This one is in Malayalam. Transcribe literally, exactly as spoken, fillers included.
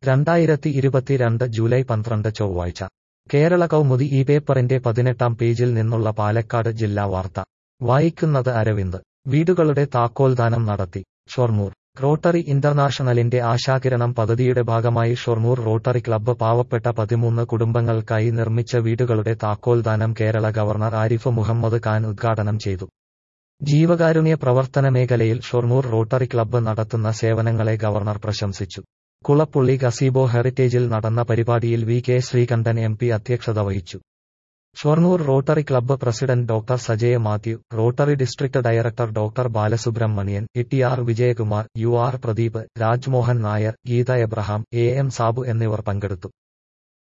രണ്ടായിരത്തി ഇരുപത്തിരണ്ട് ജൂലൈ പന്ത്രണ്ട് ചൊവ്വാഴ്ച കേരള കൗമുദി ഈ പേപ്പറിന്റെ പതിനെട്ടാം പേജിൽ നിന്നുള്ള പാലക്കാട് ജില്ലാ വാർത്ത വായിക്കുന്നത് അരവിന്ദ്. വീടുകളുടെ താക്കോൽദാനം നടത്തി ഷൊർണൂർ. റോട്ടറി ഇന്റർനാഷണലിന്റെ ആശാകിരണം പദ്ധതിയുടെ ഭാഗമായി ഷൊർണൂർ റോട്ടറി ക്ലബ്ബ് പാവപ്പെട്ട പതിമൂന്ന് കുടുംബങ്ങൾക്കായി നിർമ്മിച്ച വീടുകളുടെ താക്കോൽദാനം കേരള ഗവർണർ ആരിഫ് മുഹമ്മദ് ഖാൻ ഉദ്ഘാടനം ചെയ്തു. ജീവകാരുണ്യ പ്രവർത്തന മേഖലയിൽ ഷൊർണൂർ റോട്ടറി ക്ലബ്ബ് നടത്തുന്ന സേവനങ്ങളെ ഗവർണർ പ്രശംസിച്ചു. കുളപ്പുള്ളി ഗസീബോ ഹെറിറ്റേജിൽ നടന്ന പരിപാടിയിൽ V K Sreekandan M P അധ്യക്ഷത വഹിച്ചു. Shoranur rotary club president doctor Sajaya Mathew, rotary district director doctor Balasubramanian, T R Vijayakumar, U R Pradeep, Rajmohan Nair, Geetha Abraham, A M Sabu എന്നിവർ പങ്കെടുത്തു.